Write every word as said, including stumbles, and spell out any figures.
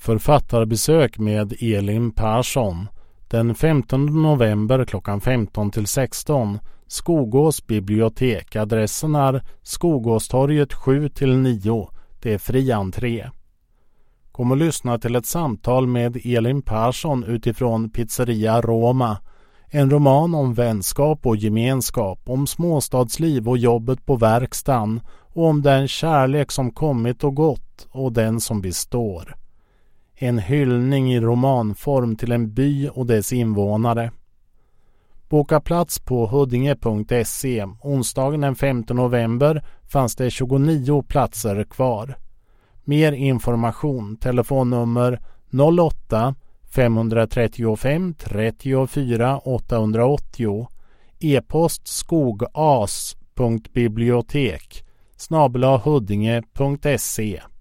Författarbesök med Elin Persson den femtonde november klockan femton till sexton. Skogås bibliotek. Adressen är Skogåstorget sju till nio. Det är fri entré. Kom och lyssna till ett samtal med Elin Persson utifrån Pizzeria Roma. En roman om vänskap och gemenskap, om småstadsliv och jobbet på verkstaden och om den kärlek som kommit och gått och den som består. En hyllning i romanform till en by och dess invånare. Boka plats på huddinge punkt se. Onsdagen den femte november fanns det tjugonio platser kvar. Mer information, telefonnummer noll åtta fem tre fem tre fyra åtta åtta noll, e-post skogas punkt bibliotek snabel-a huddinge punkt se.